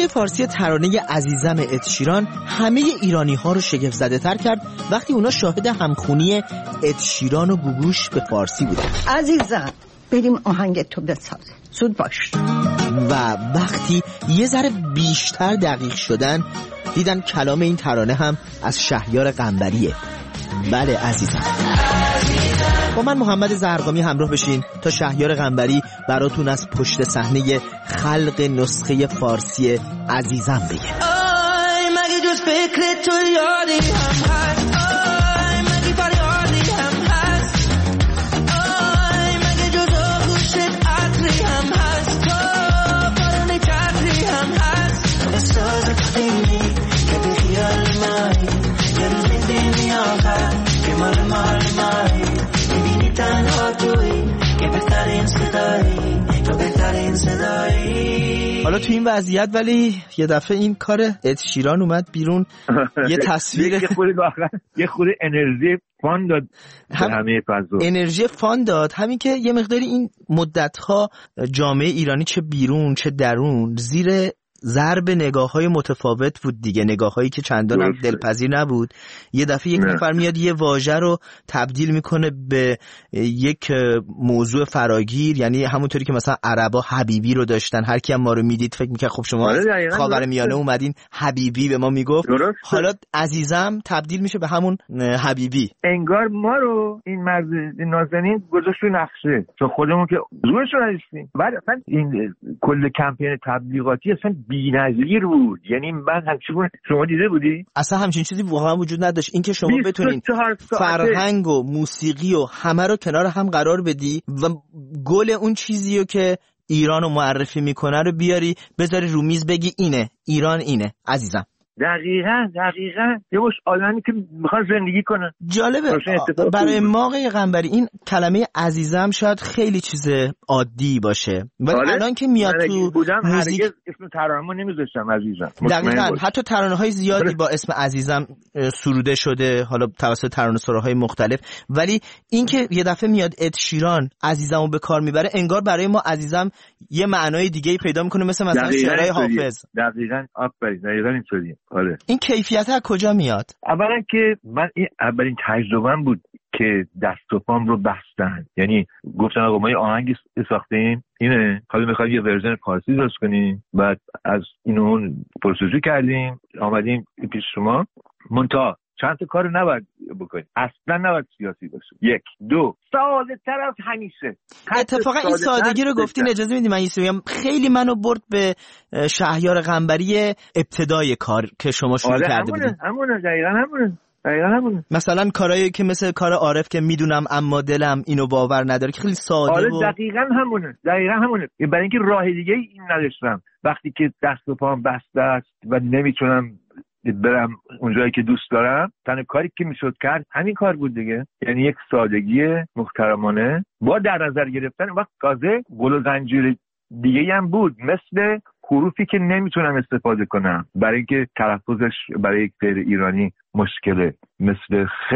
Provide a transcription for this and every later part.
نسخه فارسی ترانه عزیزم اد شیران همه ایرانی ها رو شگفت زده تر کرد وقتی اونا شاهد همخونی اد شیران و گوگوش به فارسی بودن. عزیزم بریم آهنگ تو بساز، زود باش. و وقتی یه ذره بیشتر دقیق شدن دیدن کلام این ترانه هم از شهریار قنبریه. بله عزیزم. با من محمد زرقامی همراه بشین تا شهریار قنبری براتون از پشت صحنه خلق نسخه فارسی عزیزم بگه. مگه جز فکر تو یادی هم هست؟ مگه فریادی هم هست؟ مگه جز آغوشت عطری هم هست؟ تو بارون چتری هم هست؟ احساس قدیمی که به خیال مایی یه روز میدینی آخر که مال میبینی تنها توی که بهترین صدایی. حالا تو این وضعیت ولی یه دفعه این کار اد شیران اومد بیرون یه تصویر یه خورده انرژی فان داد همه فضا، انرژی فان داد. همین که یه مقداری این مدت‌ها جامعه ایرانی چه بیرون چه درون زیر ضرب نگاه‌های متفاوت بود دیگه، نگاه‌هایی که چندان هم دلپذیر نبود. یه دفعه یک نفر میاد یه واژه رو تبدیل میکنه به یک موضوع فراگیر، یعنی همونطوری که مثلا عربا حبیبی رو داشتن، هر کی هم ما رو میدید فکر میکنه خب شما خاورمیانه اومدین حبیبی به ما میگفت، حالا عزیزم تبدیل میشه به همون حبیبی. انگار ما رو این مرد نازنین گذاشت تو نقشه، چون خودمون که زورش رو نداشتیم. بعد اصلا این کل کمپین تبلیغاتی اصلا بی‌نظیر بود. یعنی من همچنین، شما دیده بودی؟ اصلا همچین چیزی واقعا وجود نداشت. این که شما بتونین فرهنگ و موسیقی و همه رو کنار هم قرار بدی و گل اون چیزیو که ایرانو معرفی میکنه رو بیاری بذاری رو میز بگی اینه ایران، اینه عزیزم. دقیقاً یه باش آدمی که میخواد زندگی کنه. جالبه برای ما آقای قنبری این کلمه عزیزم شاید خیلی چیز عادی باشه ولی الان که میاد تو موزیک اسم ترانه‌مو نمیذاشتم عزیزم. دقیقاً حتی ترانه‌های زیادی با اسم عزیزم سروده شده حالا توسط ترانه‌سراهای مختلف، ولی این که یه دفعه میاد اد شیران عزیزمو به کار میبره انگار برای ما عزیزم یه معنای دیگه‌ای پیدا میکنه، مثلا شعرهای حافظ. دقیقاً اینطوریه. آره. این کیفیت از کجا میاد؟ اولا که من این اولین تجربه‌ام بود که دست و پام رو بستن، یعنی گفتن آقا ما یه آهنگی ساختیم اینه، حالا می‌خوایم یه ورژن فارسی درست کنیم. بعد از اینو پروسه کردیم آمدیم پیش شما. منتها چند تا کار نباید بکنید، اصلا نباید سیاسی باشه. یک دو ساده تر از همیشه. اتفاقا این سادگی رو گفتین اجازه میدی من یه سری خیلی منو برد به شهریار قنبری ابتدای کار که شما شروع کرده بودید. همونه دقیقاً همونه. مثلا کارهایی که مثل کار عارف که میدونم اما دلم اینو باور نداره که خیلی ساده و دقیقاً همونه. برای اینکه راه دیگه این نداشتم وقتی که دست و پام بسته است و نمیتونم برم اونجایی که دوست دارم، تنها کاری که میشد کرد همین کار بود دیگه. یعنی یک سادگی محترمانه با در نظر گرفتن وقت تازه گل و زنجیر دیگه هم بود، مثل حروفی که نمیتونم استفاده کنم برای اینکه تلفظش برای یک غیر ایرانی مشکله، مثل خ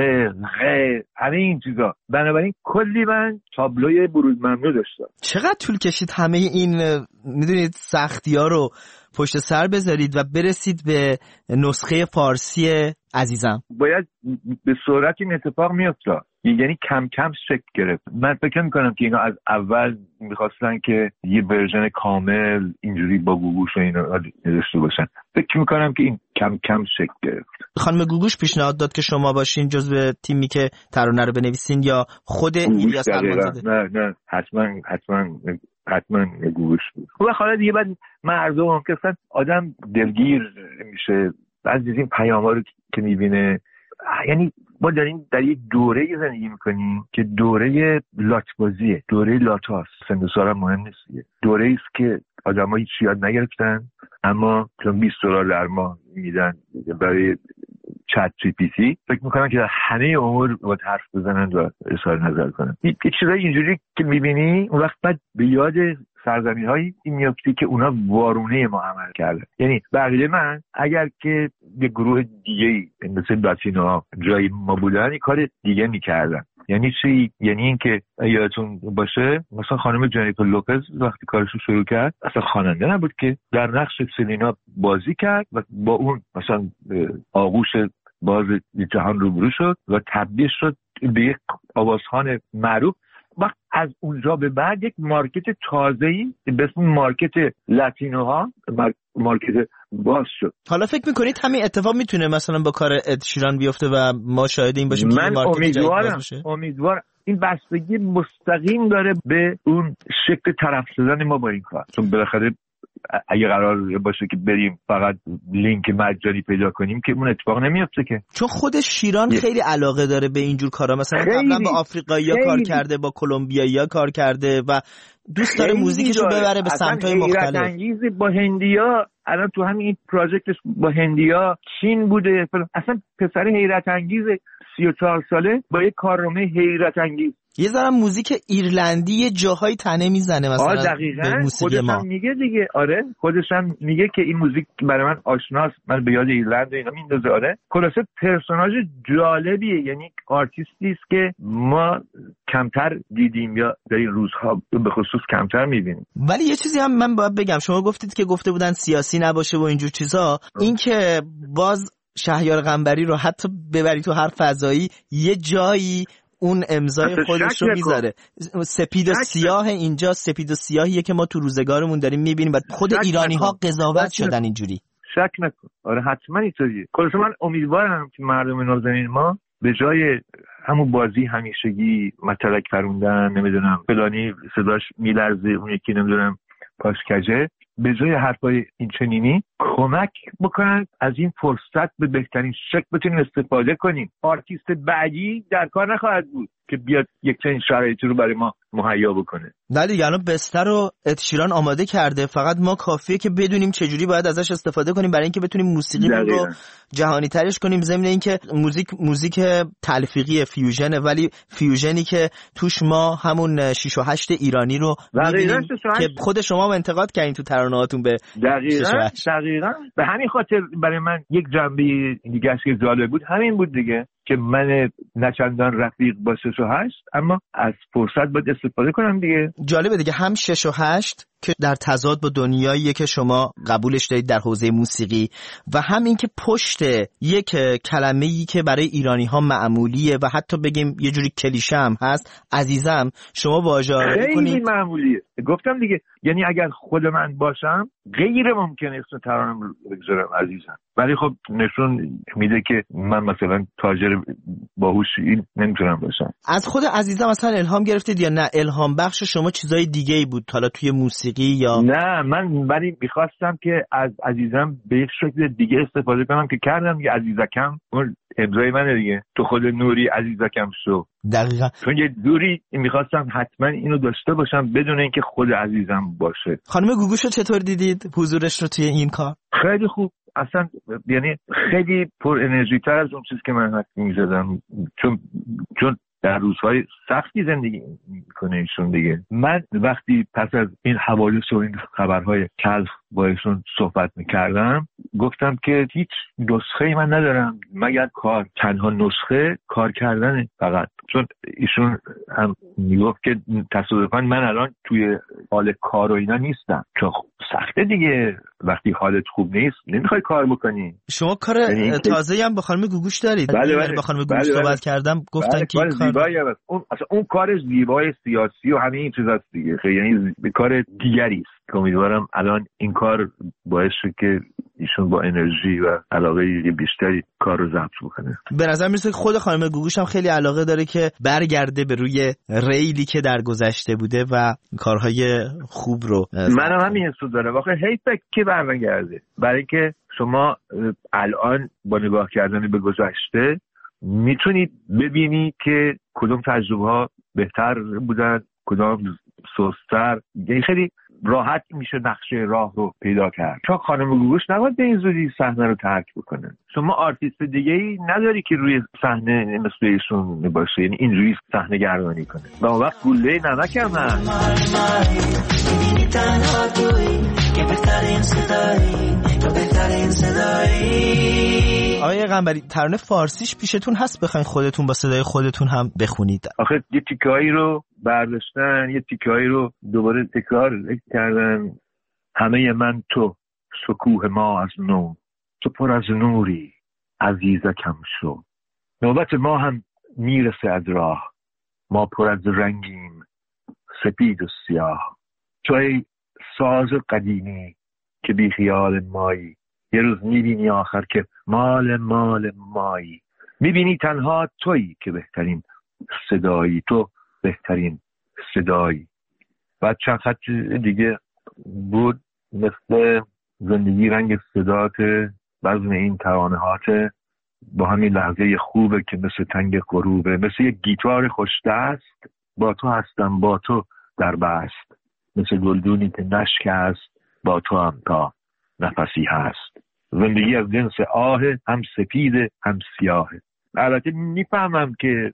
همه این چیزا. بنابراین کلی من تابلوی بروز ممنوع داشتم. چقدر طول کشید همه این میدونید سختی‌ها رو پشت سر بذارید و برسید به نسخه فارسی عزیزم؟ باید به سرعت این اتفاق میافتاد، یعنی کم کم شکل گرفت. من فکر میکنم که اینا از اول میخواستن که یه ورژن کامل اینجوری با گوگوش و اینا داشته باشن. فکر میکنم که این کم کم شکل گرفت. خانم گوگوش پیشنهاد داد که شما باشین جزو تیمی که ترانه رو بنویسین یا خود الیاس فرمانزاده؟ نه حتما گوگوش بود. و حالا دیگه بعد مردم هم که آدم دلگیر میشه از این پیام‌ها رو که میبینه. یعنی ما داریم در یک دوره زندگی میکنیم که دوره لاتبازیه، دوره لاتاست. سن و سال مهم نیست، دوره است که آدم‌ها هیچ یاد نگرفتن اما چون $20 در ماه میدن برای چت جی پی تی فکر میکنن که همه امور باید حرف بزنن و اظهار نظر کنن. یک چیزای اینجوری که میبینی اون وقت بعد به یاد سرزمین‌هایی میافتی که اونا وارونه ما عمل کردن. یعنی بقیه من اگر که یه گروه دیگه مثل لاتینوها جای ما بودن این کار دیگه میکردن. یعنی چی؟ یعنی اینکه یادتون باشه مثلا خانم جنیفر لوپز وقتی کارشو شروع کرد اصلا خواننده نبود که در نقش سلینا بازی کرد و با اون مثلا آغوش باز جهان روبرو شد و تبدیل شد به یک آوازخوان معروف. وقت از اونجا به بعد یک مارکت تازه‌ای به اسم مارکت لاتینوها مارکت باز شد. حالا فکر میکنید همین اتفاق میتونه مثلا با کار اد شیران بیفته و ما شاهد این باشیم؟ من امیدوارم این بستگی مستقیم داره به اون شکل طرف شدن ما با این کار، چون بالاخره اگه قرار باشه که بریم فقط لینک مجانی پیدا کنیم که اون اتفاق نمیفته که. چون خود شیران خیلی علاقه داره به اینجور کارا، مثلا قبلا با آفریقایی‌ها کار کرده، با کلمبیایی‌ها کار کرده و دوست داره موزیکشو ببره به سمت‌های مختلف. با هندی‌ها الان تو همین پروژکتش با هندی‌ها چین بوده، اصلا پسر حیرت انگیز 34 ساله با یک کارنامه حیرت انگیز. یه ذره موزیک ایرلندی یه جاهای تنه میزنه مثلا به موسیقی ما. میگه دیگه آره، خودش هم میگه که این موزیک برای من آشناست، من به یاد ایرلند اینا میندازه. آره خلاصه پرسوناژ جالبیه، یعنی آرتیستی است که ما کمتر دیدیم یا در این روزها به خصوص کمتر میبینیم. ولی یه چیزی هم من باید بگم، شما گفتید که گفته بودن سیاسی نباشه و اینجور چیزا، این که باز شهریار قنبری رو حتی ببری تو هر فضایی یه جایی اون امضای خودش رو میذاره. سپید و سیاه اینجا، سپید و سیاهیه که ما تو روزگارمون داریم میبینیم و خود ایرانی ها قضاوت شدن اینجوری. شک نکن. آره حتما اینطوریه. خلاصه من امیدوارم که مردم نازنین ما به جای همون بازی همیشگی مطلق پروندن، نمیدونم فلانی صداش میلرزه اون یکی نمیدونم پاش کجه، به جای حرفای این چنینی کمک بکنن از این فرصت به بهترین شکل بتونیم استفاده کنیم. آرتیست بعدی در کار نخواهد بود که بیاد یک چنین شرایطی رو برای ما مهیا بکنه. نه دیگه الان بستر رو اد شیران آماده کرده، فقط ما کافیه که بدونیم چجوری باید ازش استفاده کنیم برای اینکه بتونیم موسیقی رو جهانی ترش کنیم. ضمن اینکه موزیک تلفیقی فیوژنه، ولی فیوژنی که توش ما همون 6 و 8 ایرانی رو می‌بینیم که خود شما انتقاد کردین تو ترانه‌هاتون به دقیقاً به همین خاطر برای من یک جنبه دیگه که جالب بود همین بود دیگه، که من نچندان رفیق با 6 و 8 اما از فرصت باید استفاده کنم دیگه. جالبه دیگه، هم 6 و 8 که در تضاد با دنیاییه که شما قبولش دارید در حوزه موسیقی و هم این که پشت یک کلمه‌ای که برای ایرانی‌ها معمولیه و حتی بگیم یه جوری کلیشه هم هست، عزیزم، شما واژه‌آوری کنید. خیلی معمولیه. گفتم دیگه، یعنی اگر خود من باشم غیر ممکنه اسم ترانه‌ام رو بگذارم عزیزم، ولی خب نشون میده که من مثلا تاجر باهوشی نمیتونم باشم. از خود عزیزم مثلا الهام گرفتید یا نه الهام بخش شما چیزای دیگه‌ای بود حالا توی موسیقی یا نه؟ من ولی می‌خواستم که از عزیزم به یک شکل دیگه استفاده کنم که کردم دیگه. عزیزکم اون امضای منه دیگه، تو خود نوری عزیزکم شو. دقیقاً. چون یه دوری می‌خواستم حتما اینو داشته باشم بدون اینکه خود عزیزم باشه. خانم گوگوشو چطور دیدید حضورش رو توی این کار؟ خیلی خوب، اصلا یعنی خیلی پر انرژی تر از اون چیزی که من حد می‌زدم، چون در روزهای سختی زندگی میکنه ایشون دیگه. من وقتی پس از این حوادث و این خبرهای تلخ با ایشون صحبت میکردم گفتم که هیچ نسخه‌ای من ندارم مگر کار، تنها نسخه کار کردنه فقط. چون ایشون هم میگفت که تصادفاً من الان توی حال کار و اینا نیستم، چون سخته دیگه، وقتی حالت خوب نیست نمیخوای کار بکنی. شما کار تازه‌ای هم با خانم گوگوش دارید؟ بله. با خانم گوگوش صحبت کردم گفتن که این کار اون کار زیبای سیاسی و همه این چیزاست دیگه، یعنی کار دیگری است که امیدوارم الان این کار باعث شد که ایشون با انرژی و علاقه بیشتری کار رو ضبط بکنه. به نظر میرسه که خود خانم گوگوش هم خیلی علاقه داره که برگرده به روی ریلی که در گذشته بوده و کارهای خوب رو. منم همین حسو دارم، واقعا حیفه که برنگرده، برای که شما الان با نگاه کردن به گذشته میتونید ببینی که کدوم تجربه ها بهتر بودن، کدام سست‌تر. یعنی خیلی راحت میشه نقشه راه رو پیدا کرد. چون خانم گوگوش نباید به این زودی صحنه رو ترک بکنه. شما آرتیست دیگه‌ای نداری که روی صحنه مثل ایشون باشه، یعنی اینجوری صحنه گردانی کنه. و اون وقت گوله نمک هم که بهترین صدایی، تو بهترین صدایی. آقای قنبری ترانه فارسیش پیشتون هست بخواین خودتون با صدای خودتون هم بخونید؟ آخه یه تیکه‌ای رو برداشتن، یه تیکه‌ای رو دوباره تکرار کردن. همه من تو، شکوه ما از نو، تو پر از نوری عزیزکم شو. نوبت ما هم میرسه از راه، ما پر از رنگیم سپید و سیاه. تو ای ساز قدیمی که بی خیال مایی، یه روز میبینی آخر که مال مایی. میبینی تنها تویی که بهترین صدایی، تو بهترین صدایی. بعد چند خط دیگه بود مثل زندگی رنگ صدات بزم این ترانه هات، با همین لحظه خوبه که مثل تنگ غروبه، مثل یک گیتار خوشدست، با تو هستم با تو در بست، مثل گلدونی که نشکست، با تو هم تا نفسی هست. زندگی از جنس آه، هم سپیده هم سیاهه. البته میفهمم که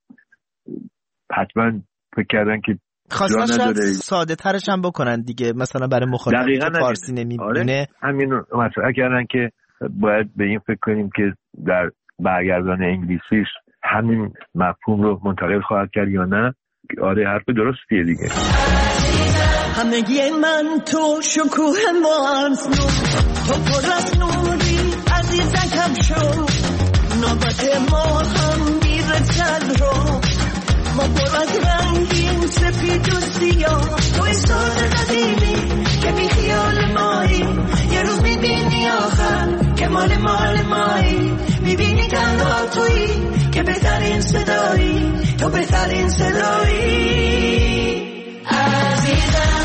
حتما فکر کردن که خواستن شاید ساده ترش هم بکنن دیگه، مثلا برای مخاطبی که فارسی نمی‌بینه. آره، همین مطرح کردن که باید به این فکر کنیم که در برگردان انگلیسیش همین مفهوم رو منتقل خواهد کرد یا نه. آره حرف درستیه دیگه. همگی من تو، شکوه ما از نو، تو پر از نوری عزیزکم شو. نوبت ما هم میرسد رو، ما پر از رنگیم سپید و سیاه. تو استاد قدیمی که بی خیال مایی، یه روز میبینی آخر که مال مایی. میبینی تنها تویی که بهترین صدایی، تو بهترین صدایی. عزیزم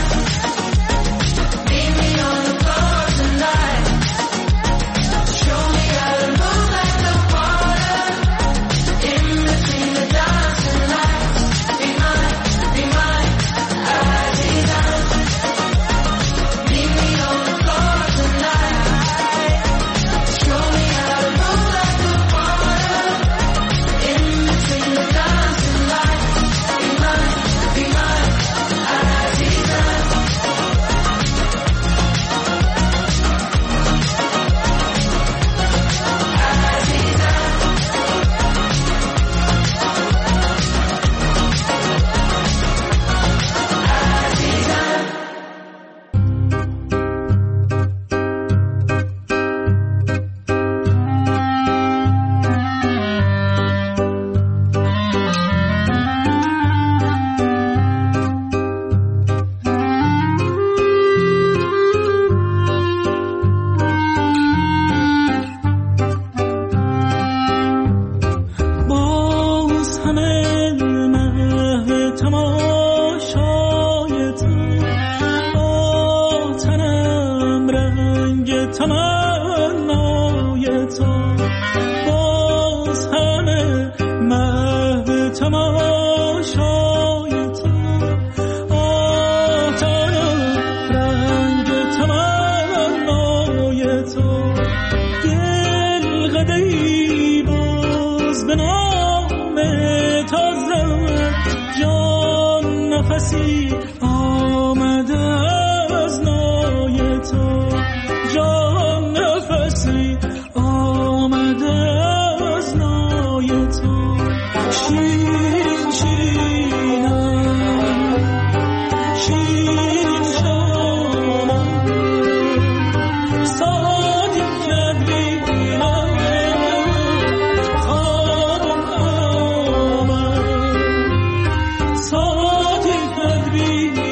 صادق قلبی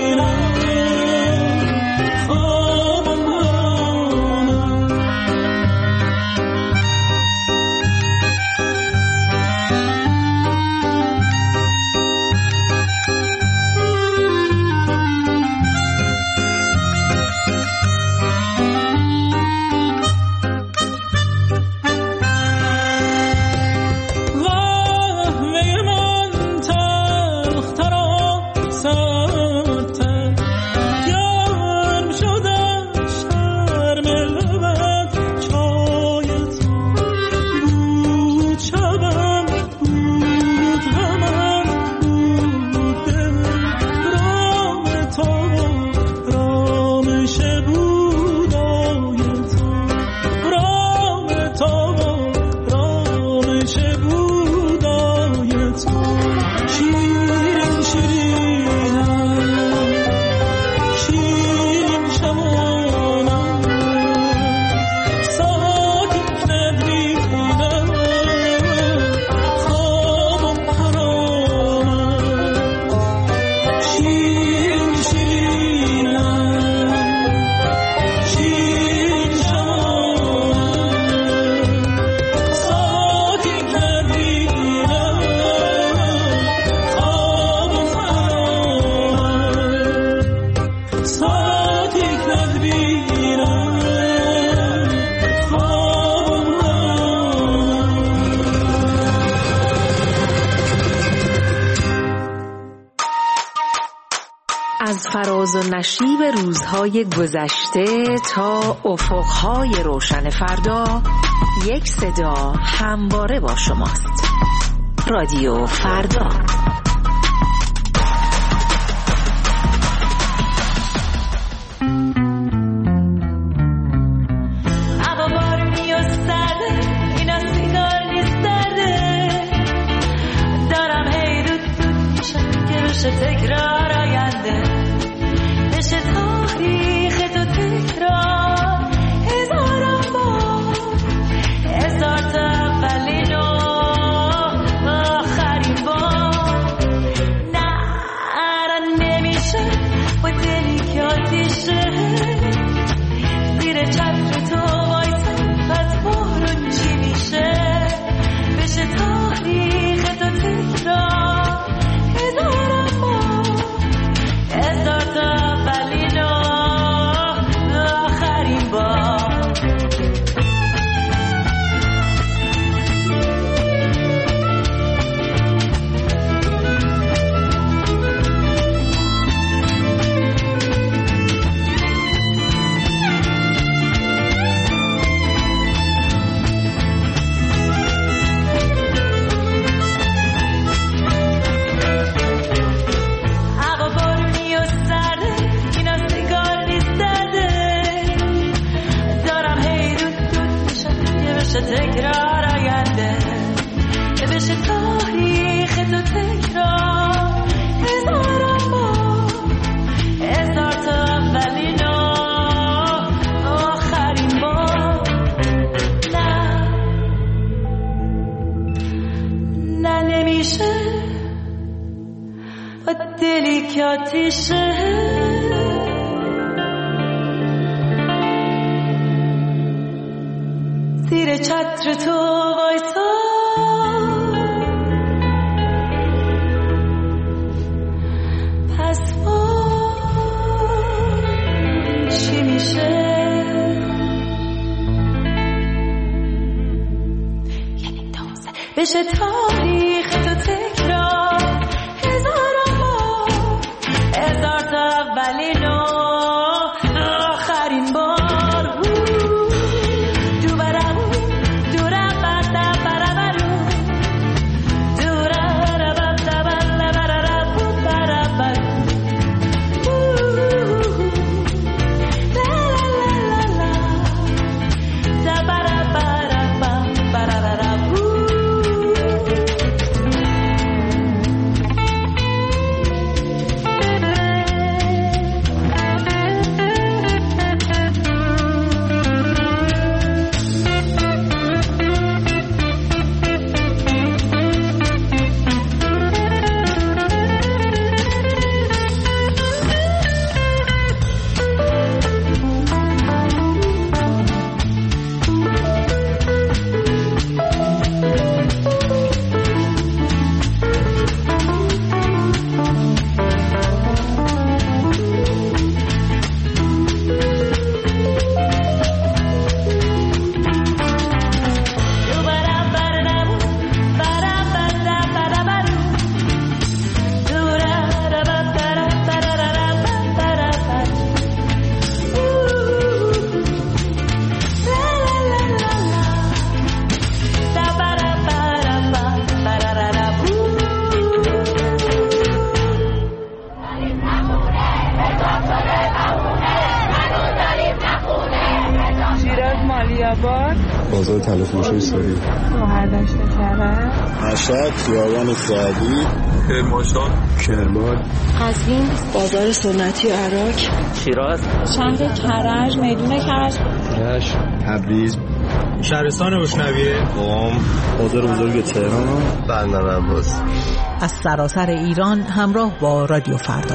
از فراز و نشیب روزهای گذشته تا افقهای روشن فردا، یک صدا همواره با شماست. رادیو فردا. تکرار آینده بشه تاریخ تو تکرار هزاران بار هزار تا اولین و آخرین بار نه نمیشه با دلی که آتیشه زیر چتر تو وایسم پس بارون چی میشه بشه تاریخ تو تکرار هزاران تکرار آینده بشه تاریخ تو تکرار هزاران بار هزار تا اولین و آخرین بار نه نمیشه با دلی که آتیشه زیر چتر تو وایسا پس چی میشه یعنی دوزه بشه تاریخ تو تکرار هزاران بار هزار تا اولین و آخرین بار بازار تلفروشی سوری مهردشت کرد مشهد خیابان سعدی کرمان قزوین بازار سنتی عراق شیراز شهر کرج میدون کرج تبریز شهرستان روشنویه قم بازار بزرگ تهران بندر عباس از سراسر ایران همراه با رادیو فردا.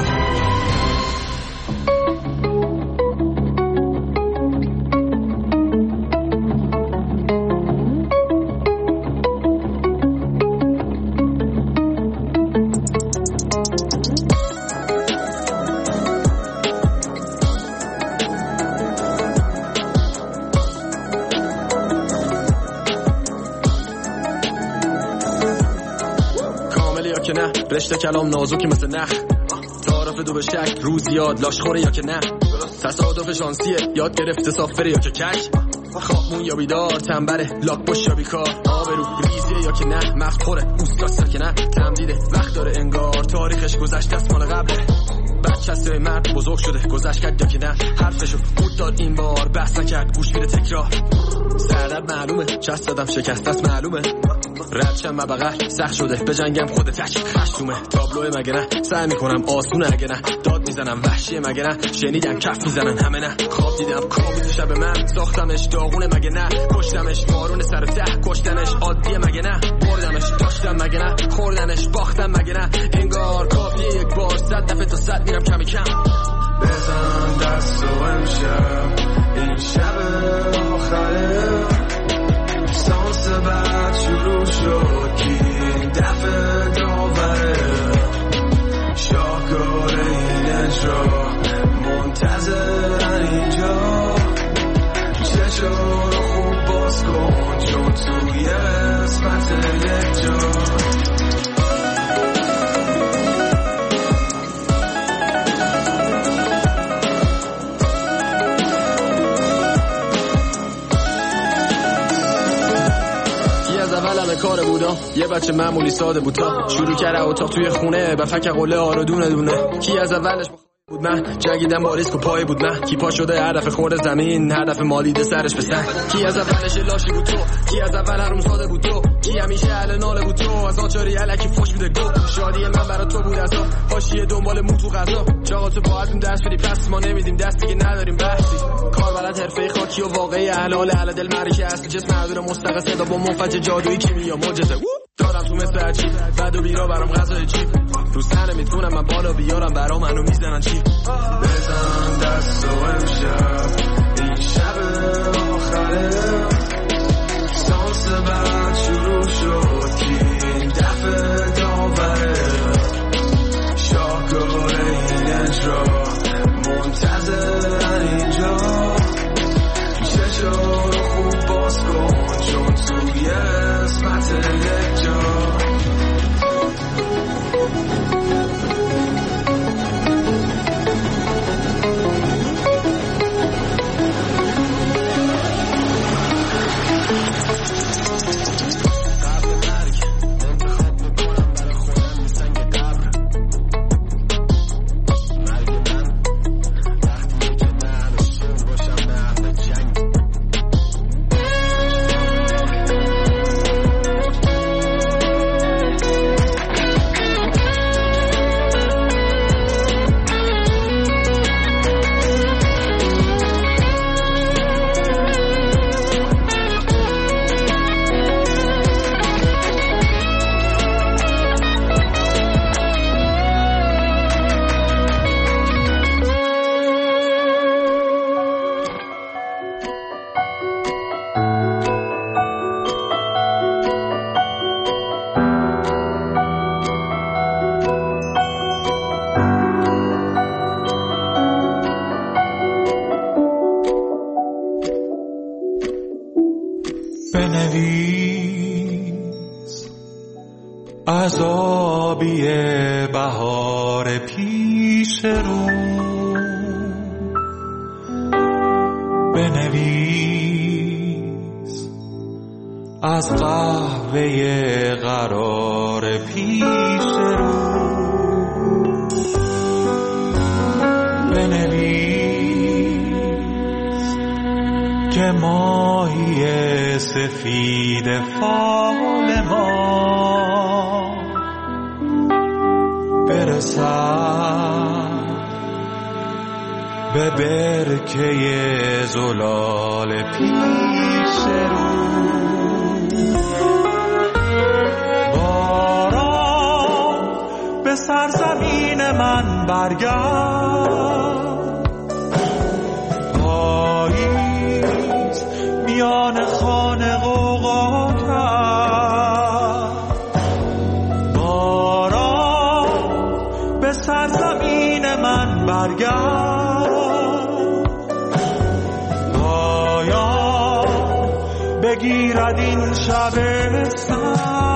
رشته کلام نازکی مثل نخ تعارف دو به شک، روز یاد لاش خوره یا که نه، تصادف شانسیه یاد گرفته سافره یا که کک، خوابمون یا بیدار، تنبره لاک باش یا بیکار، آبرو ریزیه یا که نه، مفتخوره اوستاستا که نه، تمدیده وقت داره انگار، تاریخش گذشته است مال قبله، بچه‌سته مرد بزرگ شده گذشت کرد یا که نه، حرفشو بود داد این بار بحث نکرد گوش میده تکرار، سردرد معلومه چست دادم شکست است معلومه، ردشم مبقر سخت شده به جنگم خود تک خشتومه، تابلوه مگه نه سعی میکنم آسونه اگه نه، داد میزنم وحشیه مگه نه، شنیدم کف میزنن همه نه، خواب دیدم کابوس شب من ساختمش داغونه مگه نه، کشتمش بارون سر ته کشتنش عادیه مگه نه، بردمش داشتم مگه نه، خوردنش باختم مگه نه، انگار کافیه یک بار 100 دفعه تا 100 میرم کمی کم، بزن دست و امشب این شب آخره، سانس بعد شروع شد که این دفعه داوره، شاهکار این اجرا منتظرن اینجا، چشم رو خوب باز کن چون توی قسمت یک جا، کار بودم یه بچه معمولی ساده بود تا شروع کرده اتاق توی خونه بفک قله آرو دونه دونه، کی از اولش بود من جنگیدم با ریسک و پای بود نه، کی پا شده هدف خورد زمین هدف مالیده سرش به سنگ، کی از اولش لاشی بود تو، کی از اول حروم ساده بود تو، کی همیشه اهل ناله بود تو، از آنچاری الکی فوش میده گو، شادی من برا تو بود ازا حاشیه دنبال مو تو غذا، چاقا تو باهاتون دست بدی پس ما نمیدیم دستی که نداریم بحثی، کار بلد حرفه خاکی و واقعی اهل دل معرکه است، جسم معذور مستقل صدا با منفجر جادویی کیمیا معجزه دارم تو مثل عجیب بعد و بیرا برام غذای چیپ، روز نمیتونم من بالا بیارم برام منو میزنن چیپ، بزن دست و امشب این شب آخره، سانس بعد شروع شد که این دفعه داوره، شاهکار این اجرا منتظرن اینجا، چشم رو خوب باز کن چون توی قسمت یک جا، بنویس عذابی بهار پیش رو، بنویس از قهوه قرار پیش رو، بنویس که ماهی سفید فال ما برسد به برکه زلال پیش رو، باران به سرزمین من برگرد، پاییز میان خانه غوغا کرد، باران به سرزمین من برگرد، پایان بگیرد این شبستان.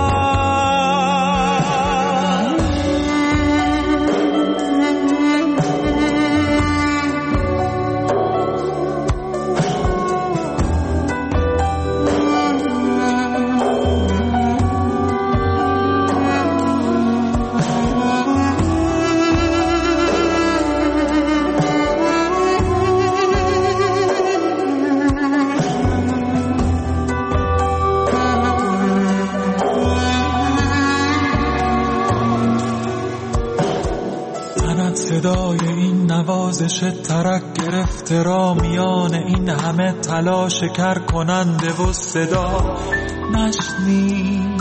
صدای این نوازش ترک گرفته را میان این همه تلاش کر کننده و صدا نشنید.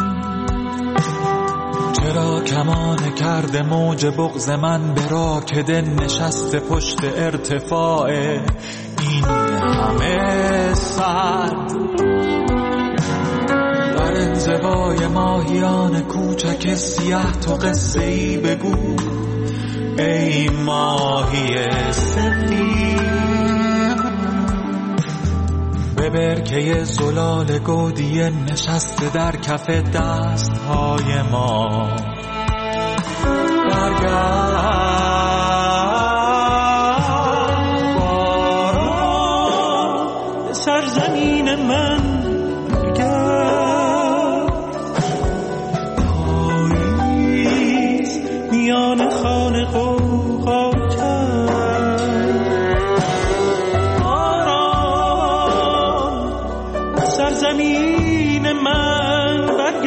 چرا کمان کرده موج بغض من برا که دل نشسته پشت ارتفاع این همه سد؟ در انزوای ماهیان کوچک سیاه تو قصه ای بگو ای ماهی سفید. به برکه زلال گودی نشسته در کف دستهای ما برگرد باران به سرزمین من برگرد. پاییز میان خانه قوقا زمین من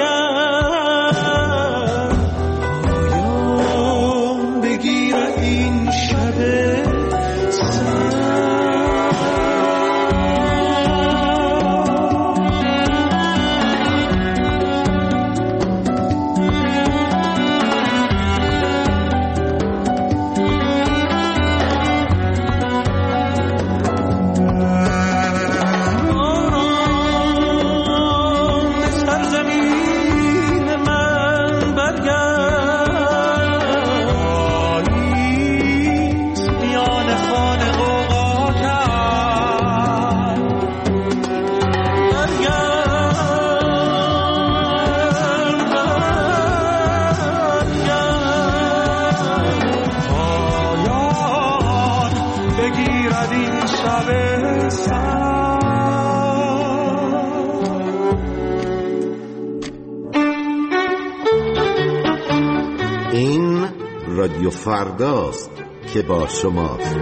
برگرد. پایان بگیره این شب رادیو فرداست که با شماست.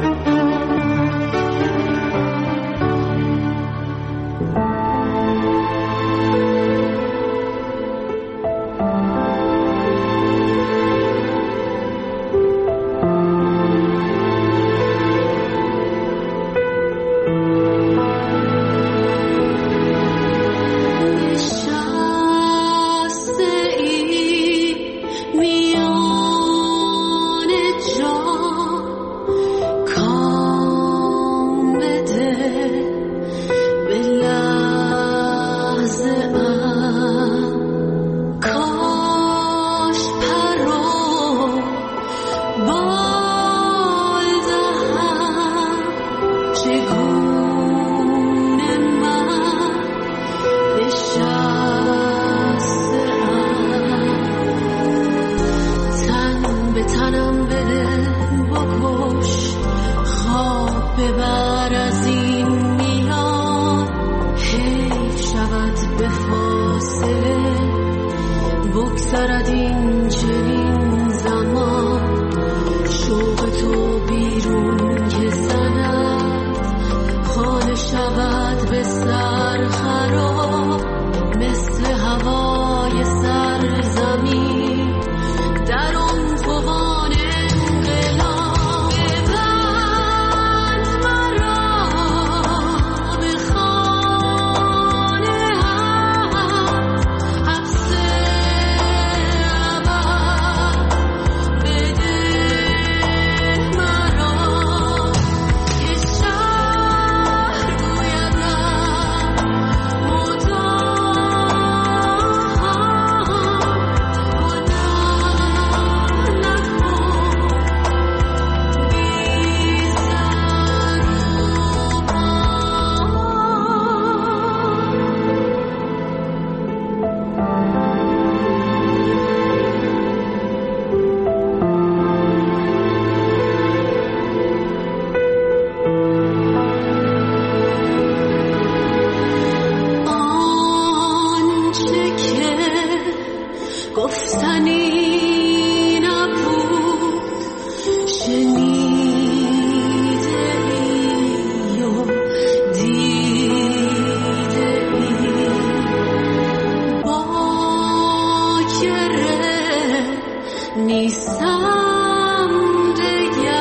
نیستم دیگر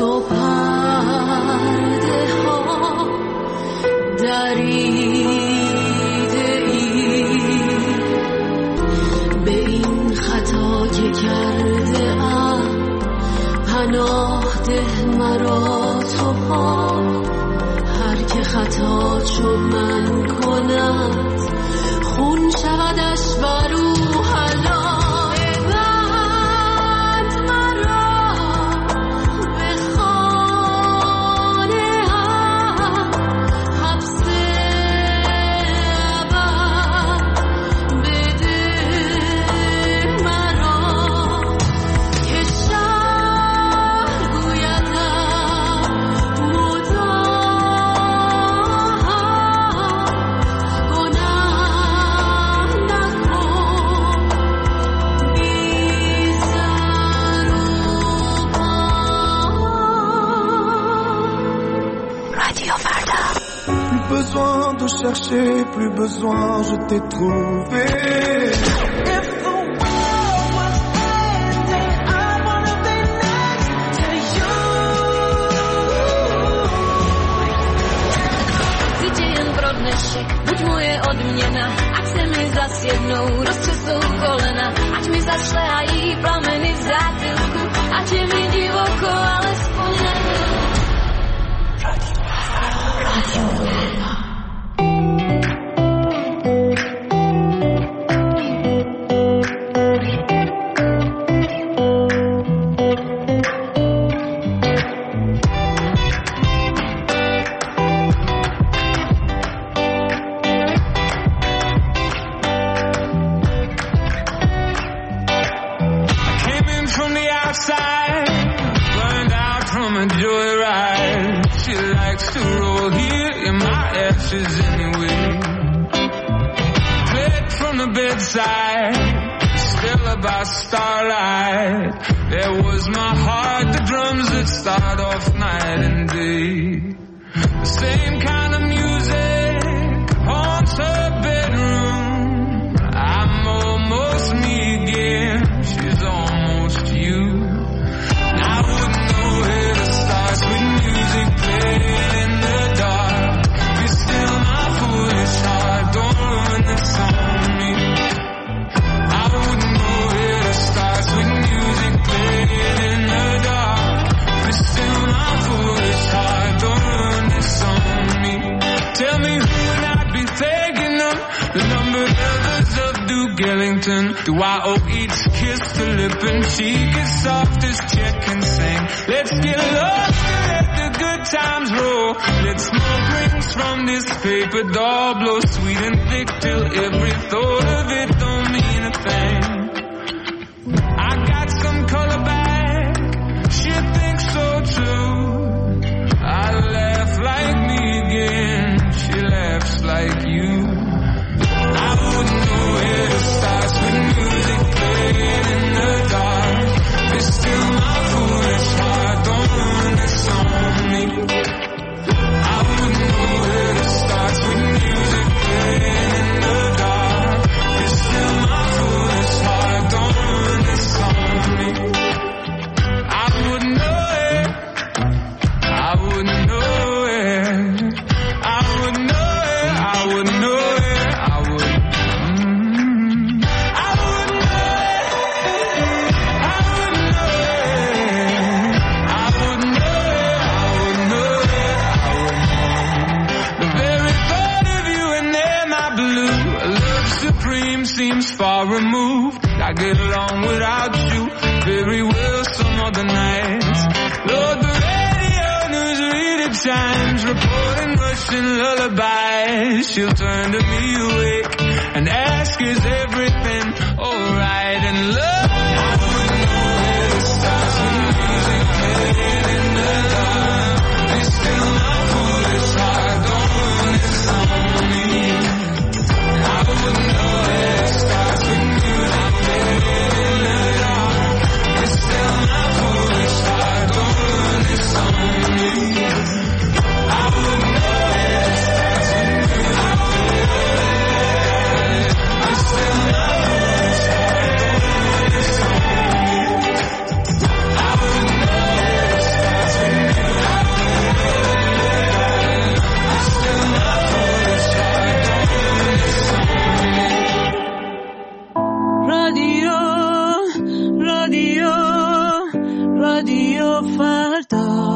تو پرده ها دریده ای به این خطا که کرده ام پناه ده مرا تو پاک هر که خطا چو من کند خون شودش برو حلال De chercher, plus besoin, je t'ai trouvé. If the world was ending, I wanna be next to you. Tydzień brodny szyk, budź moje odmiana, ať se mi zas jednou rozčesou kolena, ať mi zašlehají plameny v zátylku, ať je mi divoko, alespoň na chvíli. Radio starlight, there was my heart, the drums that start off night and day. The same kind of music haunts her bedroom. I'm almost me again, she's almost you. I wouldn't know where to start, sweet music playing in the dark. Be still my foolish heart, don't ruin this on me. I wouldn't know where to start, sweet music playing in the dark. Be still my foolish heart, don't ruin this on me. Tell me who would I be thinking of? The number others of Duke Ellington. Do I owe each kiss to lip and cheek as soft as check and sing? Let's get lost and let the good times roll. Let smoke rings from this paper doll blow sweet and thick till every thought of it don't mean a thing. I got some color back, she thinks so too. I laugh like me again, she laughs like you. I wouldn't know where to start, sweet music playing in the dark. It's still my foolish heart, don't ruin this on me. I wouldn't know where to start, sweet music playing in the dark. It's still my foolish heart, don't ruin this on me. I wouldn't know it, I wouldn't know it, I wouldn't know it, I wouldn't know it, I would. I wouldn't know it, I wouldn't know it, I wouldn't know it, I wouldn't know it, I wouldn't. The very thought of you and then my blue, love supreme seems far removed. I get along without you very well some other nights. Lord, the radio newsreader chimes, reporting Russian lullabies. She'll turn to me awake and ask, is everything alright? And love, I wouldn't know where to start, sweet music playing in the dark. It's still my foolish heart, don't ruin this on me. I wouldn't know where to start, sweet music playing in the dark. It's still my foolish heart, don't ruin this on me. I wouldn't know where to start, sweet music playing in the dark. It's still my foolish heart, don't ruin رادیو فردا.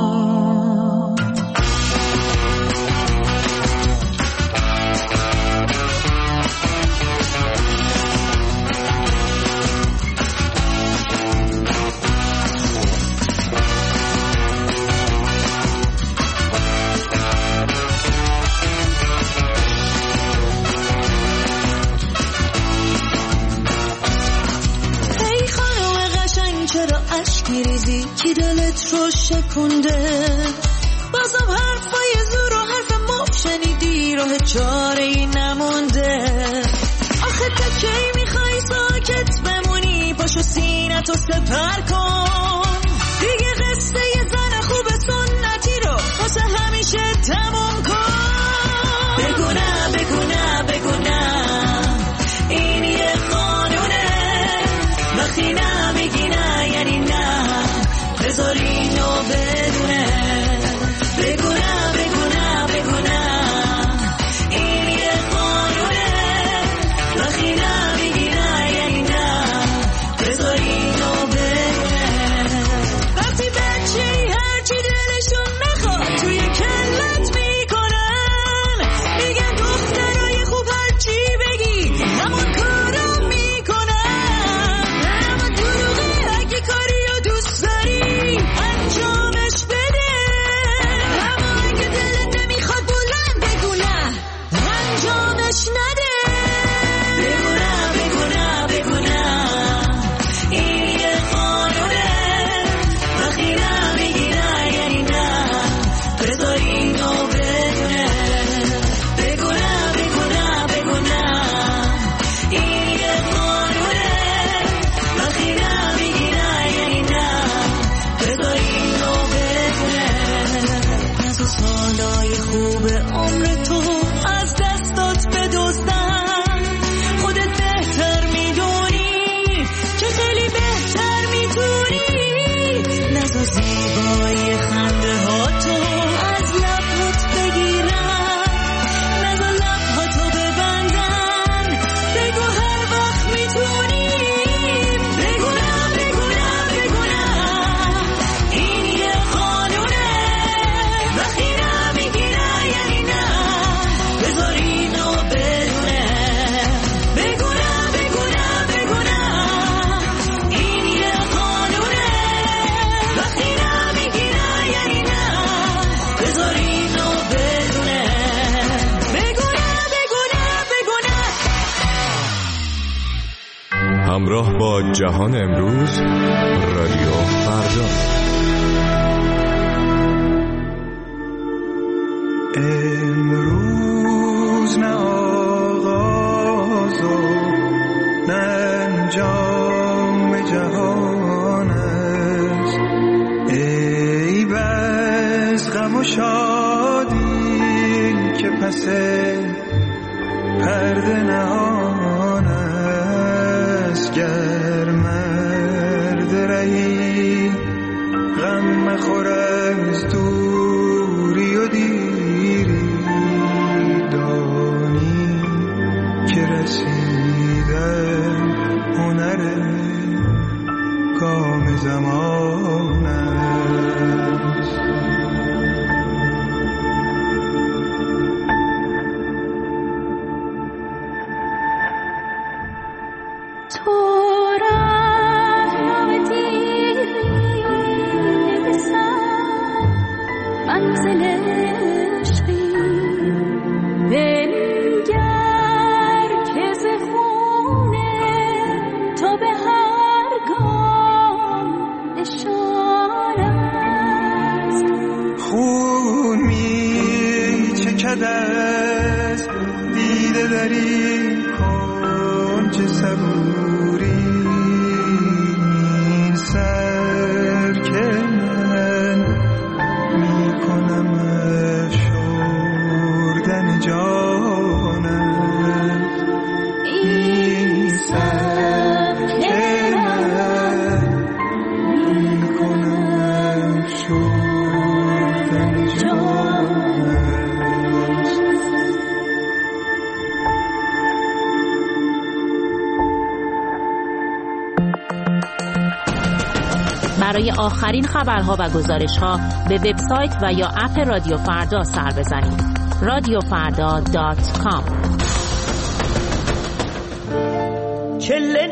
میریزی کی دلت رو شکونده؟ بازم حرفای زور و حرف مف شنیدی، راه چاره‌ای نمونده. آخه تا کی میخوای ساکت بمونی؟ پاشو سینه‌تو سپر کن دیگه، قصه یه زن خوب سنتی رو واسه همیشه تموم کن. بگو نه بگو نه بگو نه، این یه قانونه، وقتی نمیگی نه یعنی نه، بذار اینو بدونه. بگو نه بگو نه بگو نه، این یه قانونه، وقتی نمیگی نه یعنی نه، بذار اینو بدونه. وقتی بچه‌ای هرچی دلشون میخواد توی کلت میکنن، میگن دخترای خوب هرچی بگی همون کارو میکنن. اما دروغه، اگه کاریو دوست داری انجامش بده، اما اگه دلت نمیخواد بلند بگو نه، انجامش نده. بگو نه بگو نه بگو نه، این یه قانونه، وقتی نمیگی نه یعنی نه، بذار اینو بدونه. بگو نه بگو نه بگو نه، این یه قانونه، وقتی نمیگی نه یعنی نه، بذار اینو بدونه. از اون سالای خوب عمر تو از دستات بدزدن، خودت بهتر میدونی که خیلی بهتر میتونی. نذار زیبایی خنده ها تو از لبات بگیرن، نذار لبهاتو ببندن، بگو هر وقت میتونی. بگو نه بگو نه بگو نه، این یه قانونه، وقتی نمیگی نه یعنی نه، بذار اینو بدونه. بگو نه بگو نه بگو نه، این یه قانونه، وقتی نمیگی نه یعنی نه، بذار اینو بدونه. بگو نه بگو نه بگو نه. همراه با جهان امروز، رادیو فردا. امروز نه آغاز و نه انجام جهان است، ای بس غم و شادی که پس پرده نهان است. گر مرد رهی غم مخور از دوری و دیری، دانی که رسیدن هنر کام زمان است. تو به هر گام نشانم برای آخرین خبرها و گزارش‌ها به وبسایت و یا اپ رادیو فردا سر بزنید. radiofarda.com. چله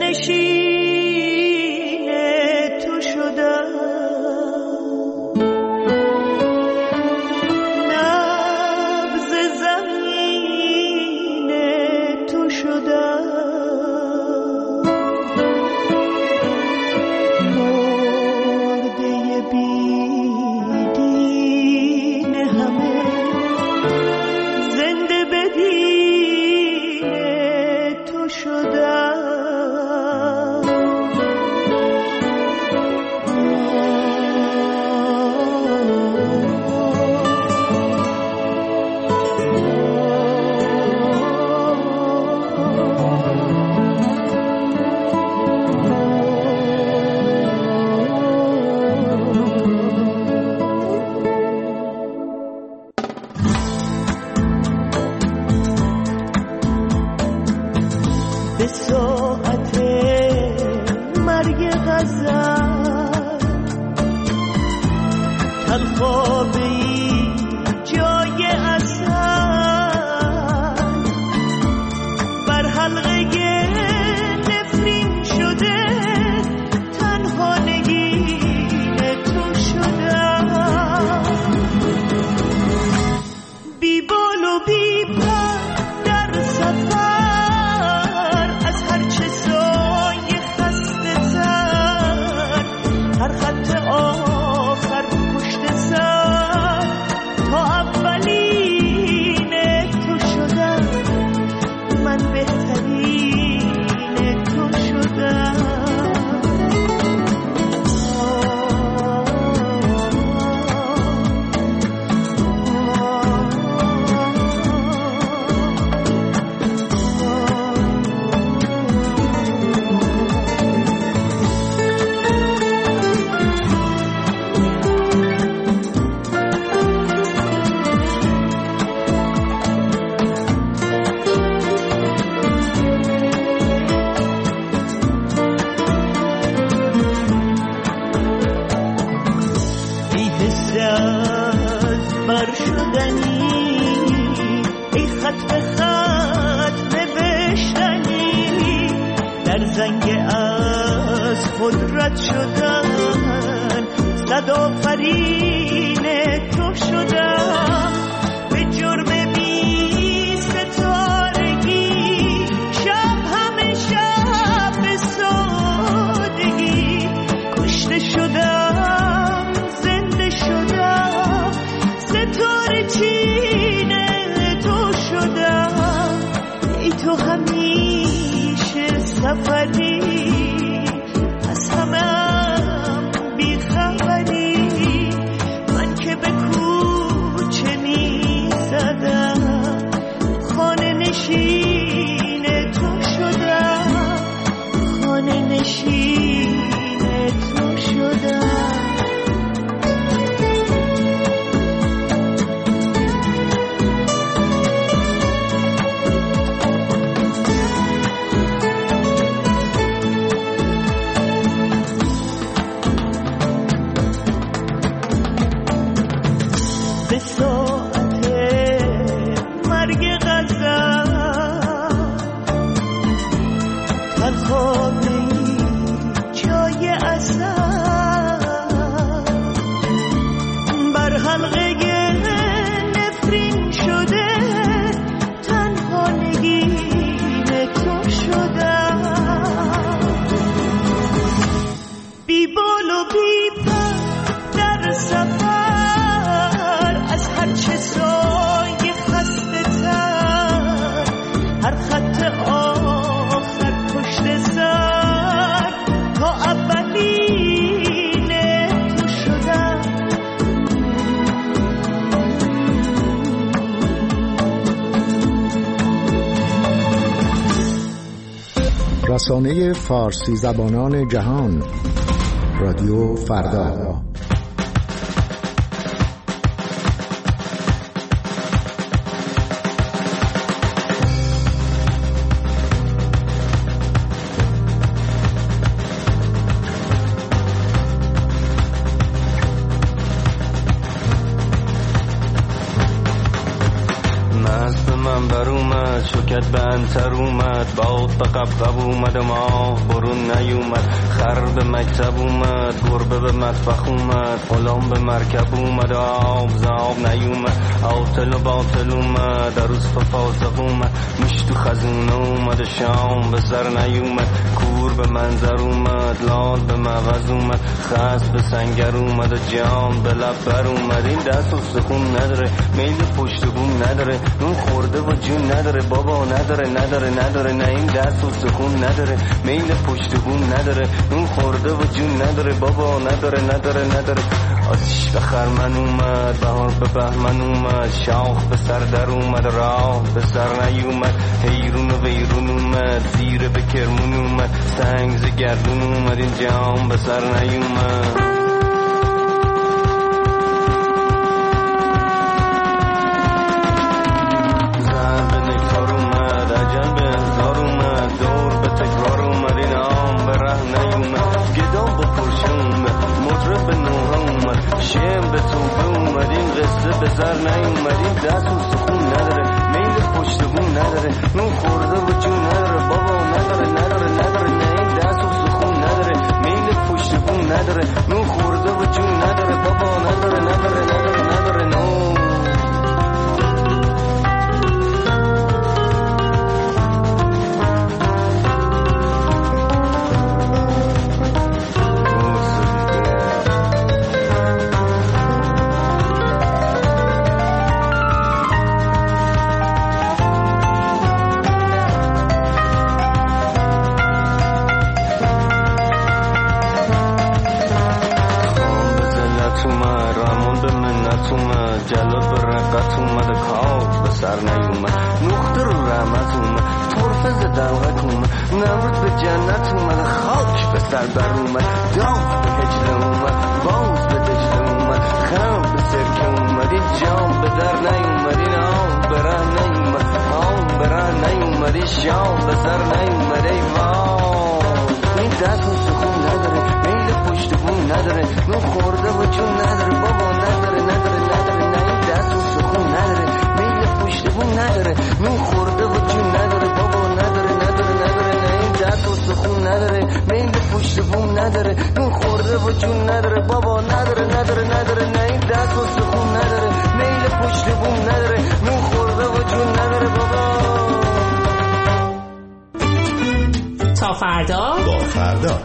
نشین تو شدم، نبض زمین تو شدم، مرده بیدین همه زنده بدین تو شدم. به ساعت مرگ غزل تلخابی جای اصل بر حلقه نفرین شده، تنها نگین تو شدم. بی بال و بی پر در سفر، هرچه سایه خسته تر، هر خط آخر پشت سر، تا اولین تو شدم، من بهترین تو شدم. بر شدنی ای خط به خط نوشتنی، در زنگ از خود رد شدن، صد آفرین تو شدم. به جرم بی ستارگی شب همه شب به سادگی کشته شدم، زنده شدم، ستاره چین تو شدم. ای تو همیشه سفری، از همم بیخبری، من که به کوچه می زدم، خانه نشین تو شدم، خانه نشین تو شدم. به ساعت مرگ غزل تلخابی جای اصل بر حلقه نفرین شده، تنها نگین تو شدم. بی بال و بی پر در سفر، از هرچه سایه خسته تر، هر خط آخر پشت سر، تا اولین تو شدم. رسانه فارسی زبانان جهان، رادیو فردا. شکت به انتر اومد، باد به قبقب اومد و ما برون نیومد. خر به مکتب اومد، گربه به مطبخ اومد، غلام به مرکب اومد و آب زاب نیومد. عاطل و باطل اومد، عروس به فاسق اومد، مشت و خزونه اومد و شام به سر نیومد. کور به منظر اومد، لال به مغز اومد، خس به سنگر اومد و جام به لب بر اومد. این دست و سخون نداره، میل پشت بوم نداره، نون خورده و جون نداره بابا، نداره نداره نداره. نه این دست و سخون نداره، میل پشت بوم نداره، نون خورده و جون نداره بابا، نداره نداره نداره. آتش به خرمن اومد، بهار به بهمن اومد، شاخ به سر در اومد، راه به سر نیومد. حیرون و ویرون اومد، زیر به کرمون اومد، سنگ ز گردون اومد، این جام به سر نیومد. شم به توبه اومدیم، قصه به سر نیومدیم. دست و سخون نداره، میل پشت بوم نداره، نون خورده و جون نداره بابا، نداره نداره نداره. نه این دست و سخون نداره، میل پشت بوم نداره، نون خورده و جون نداره بابا، نداره نداره نداره نداره. نو جلال به رقت اومد، کاف به سر نیومد، نقطه رو رحمت اومد، طرفه ز دلغت اومد، نمرود به جنت اومد، خاک به سر بر اومد، داغ به هجله اومد، باز به دجله اومد، خم به سرکه اومد، این جام به در نیومد، این آم به ره نیومد، آم به ره نیومد، این شام به سر نیومد. ای وای این دست و سخون نداره، میل پشت بوم نداره، نون خورده و جون نداره بابا، نداره نداره نداره. دست و سخون نداره، میل پشت بوم نداره، نون خورده و جون نداره بابا، نداره نداره نداره. نه این دست و سخون نداره، میل پشت بوم نداره، نون خورده و جون نداره بابا، نداره نداره نداره. نه این دست و سخون نداره، میل پشت بوم نداره، نون خورده و جون نداره بابا. تا فردا با فردا.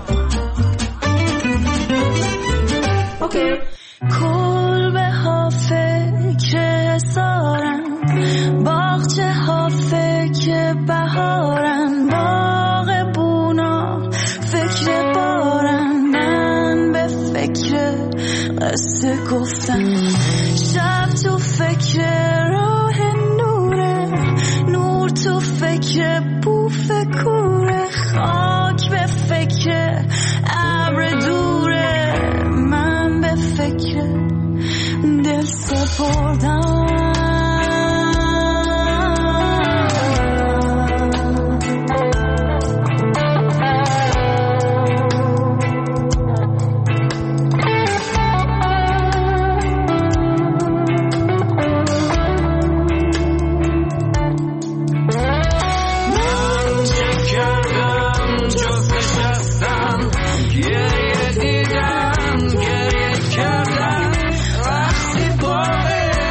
اوکی. کلبه ها فکر سارن، باغچه ها فکر بهارن، باغ بونا فکر بارن، من به فکر قصه گفتن، شب تو فکر راه نوره، نور تو فکر بوف کوره، خاک به فکر ابر دوره، من به فکر دل سپردم. گریه دیدم، گریه کردم، وقتی باقی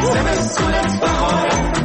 زمستونت بهاره